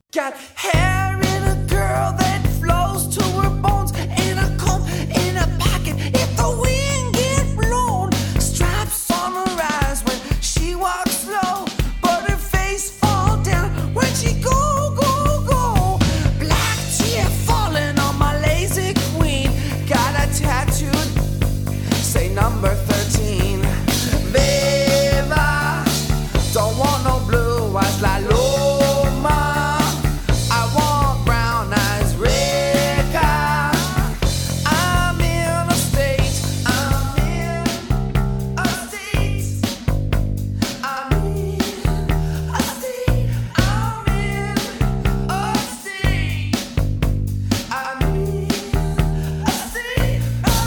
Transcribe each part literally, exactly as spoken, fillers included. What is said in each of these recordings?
Got hair in a girl that flows to her bones, and a comb in a pocket if the wind get blown. Stripes on her eyes when she walks slow, but her face fall down when she go, go, go. Black tear falling on my lazy queen. Got a tattoo, say number thirteen. Viva, don't want no blue eyes like Loma. I want brown eyes, Rika. I'm in a state, I'm in a state, I'm in a state, I'm in a state, I'm in a state.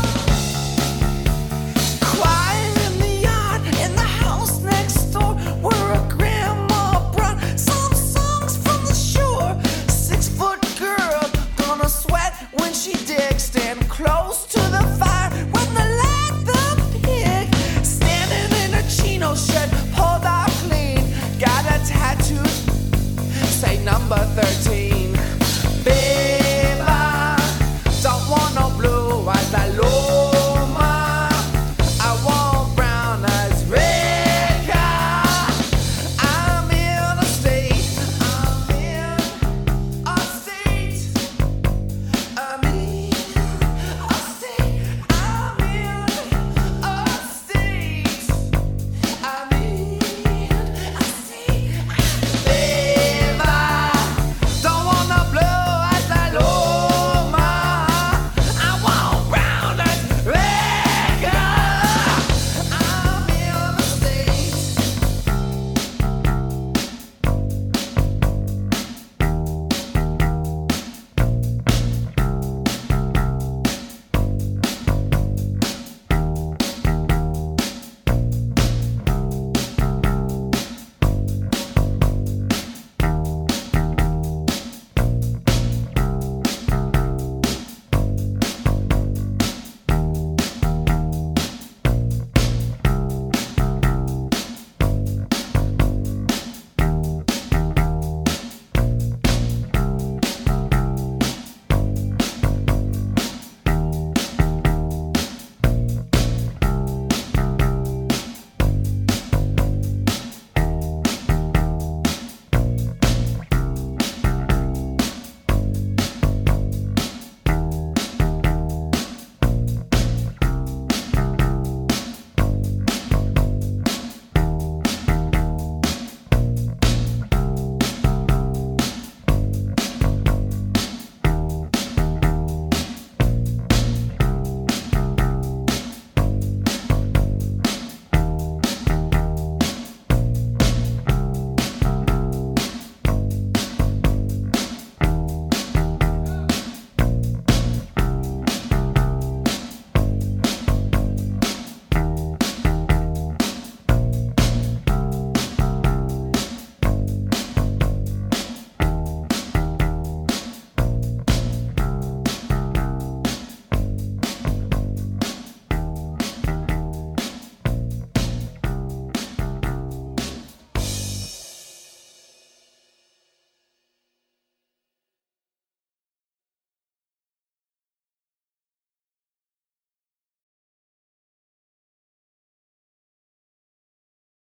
Quiet in the yard, in the house next door, where a grandma brought some songs from the shore. Six foot girl, gonna sweat when she digs, stand close to the fire.